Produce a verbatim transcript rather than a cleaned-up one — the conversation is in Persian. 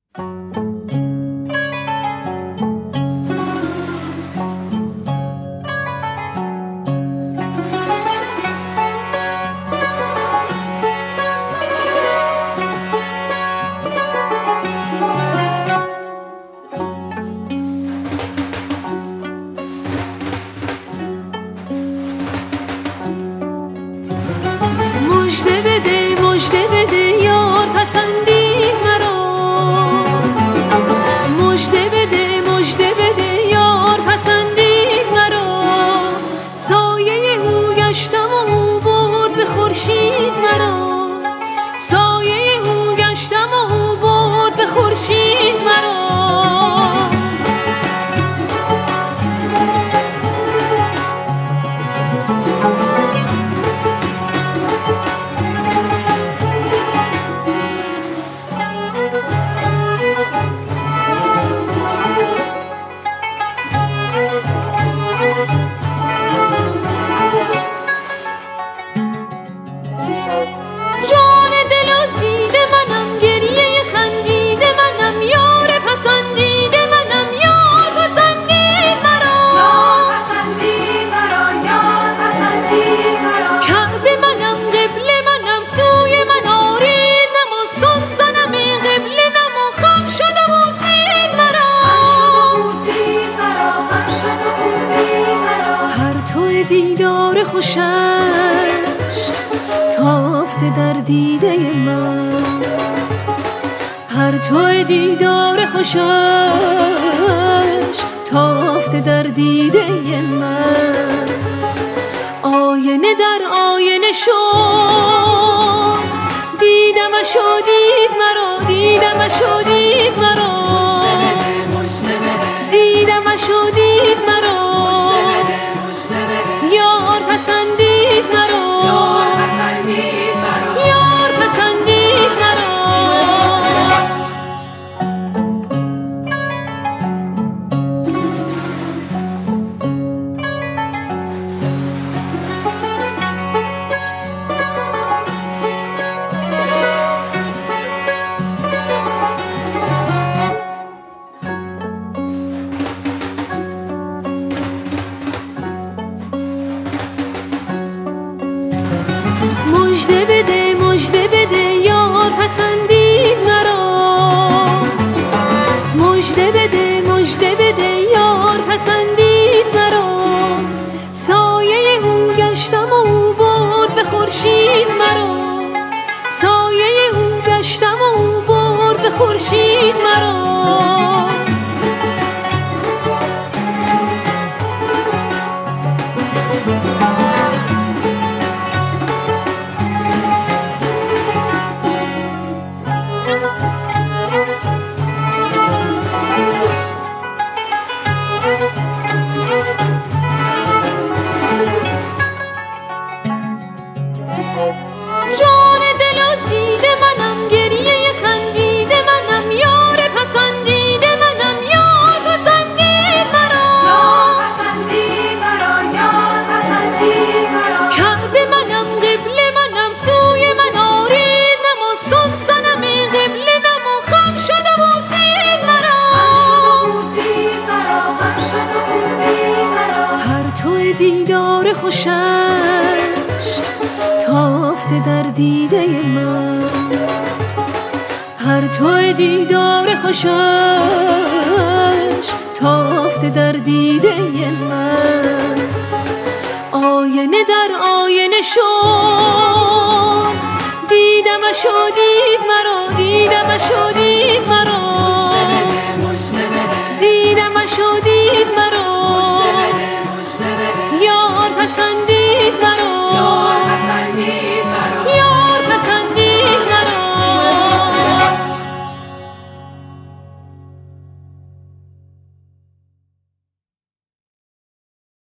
مژده بده مژده بده یار پسندید مرا، مژده بده مژده بده یار پسندید مرا، سایه او گشتم و او برد به خورشید مرا، سایه او گشتم و او برد به خورشید مرا. جان دل و دیده منم، گریه خندیده منم، یار پسندیده منم، یار پسندید مرا، یار پسندید مرا، یار پسندید مرا. کعبه منم، قبله منم، سوی من آرید نماز کن صنم قبله نما، خم شد و بوسید مرا، خم شد و بوسید مرا، خم شد و بوسید مرا. پرتو دیدار خوشش تافته در دیده من، پرتو دیدار خوشش تافته در دیده من. آینه در آینه شد، دیدمش و دید مرا، دیدمش و دید مرا، دیدمش و دید مرا، یار پسندید مرا، یار پسندید مرا، یار پسندید مرا. مژده بده مژده بده یار پسندید مرا، مژده بده مژده بده یار پسندید مرا، سایه او گشتم و او برد به خورشید مرا، سایه او گشتم و او برد به خورشید مرا. جان دل و دیده منم، گریه خندیده منم، یار پسندیده منم، یار پسندید مرا، یار پسندید مرا، یار پسندید مرا. کعبه منم، قبله منم، سوی من آرید نماز کن صنم قبله نما، خم شد و بوسید مرا، خم شد و بوسید مرا، خم شد و بوسید مرا. پرتو دیدار خوشش تافته در دیده من، پرتو دیدار خوشش تافته در دیده من. آینه در آینه شد، دیدمش و دید مرا، دیدمش و دید مرا،